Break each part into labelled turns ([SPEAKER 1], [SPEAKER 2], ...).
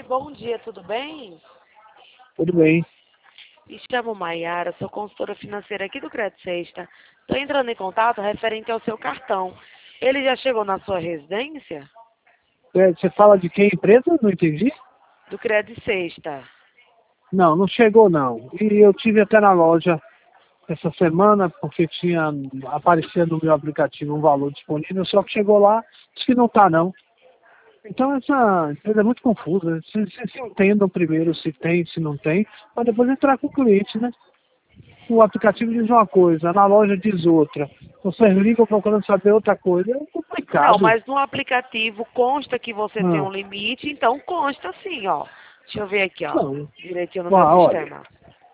[SPEAKER 1] Oi, bom dia, tudo bem?
[SPEAKER 2] Tudo bem.
[SPEAKER 1] Me chamo Maiara, sou consultora financeira aqui do Crédito Sexta. Estou entrando em contato referente ao seu cartão. Ele já chegou na sua residência?
[SPEAKER 2] Você fala de que empresa? Não entendi.
[SPEAKER 1] Do Crédito Sexta.
[SPEAKER 2] Não, não chegou não. E eu tive até na loja essa semana, porque tinha aparecido no meu aplicativo um valor disponível, só que chegou lá, disse que não está não. Então essa empresa é muito confusa. Vocês entendam primeiro se tem, se não tem, para depois entrar com o cliente, né? O aplicativo diz uma coisa, na loja diz outra. Vocês ligam procurando saber outra coisa, é
[SPEAKER 1] Não,
[SPEAKER 2] complicado.
[SPEAKER 1] mas no aplicativo consta que você tem
[SPEAKER 2] Ah,
[SPEAKER 1] um limite, então consta sim, ó. Deixa eu ver aqui, ó,
[SPEAKER 2] não.
[SPEAKER 1] direitinho no meu
[SPEAKER 2] Olha,
[SPEAKER 1] sistema.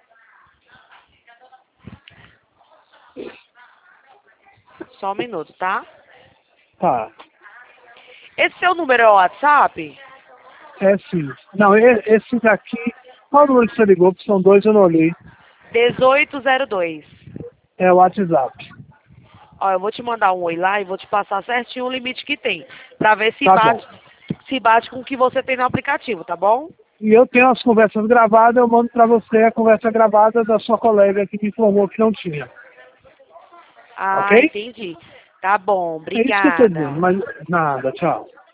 [SPEAKER 1] Só um minuto, tá?
[SPEAKER 2] tá.
[SPEAKER 1] Esse seu número é o WhatsApp?
[SPEAKER 2] É sim. Não, esse daqui, qual número que você ligou? Porque são dois, eu não olhei.
[SPEAKER 1] 1802.
[SPEAKER 2] É o WhatsApp.
[SPEAKER 1] Ó, eu vou te mandar um oi lá e vou te passar certinho o limite que tem, pra ver
[SPEAKER 2] Tá bom.
[SPEAKER 1] se bate com o que você tem no aplicativo, tá bom?
[SPEAKER 2] E eu tenho as conversas gravadas, eu mando para você a conversa gravada da sua colega que me informou que não tinha.
[SPEAKER 1] Ah,
[SPEAKER 2] Ok?
[SPEAKER 1] entendi. Tá bom,
[SPEAKER 2] É isso que eu estou dizendo,
[SPEAKER 1] obrigada.
[SPEAKER 2] mas nada, tchau.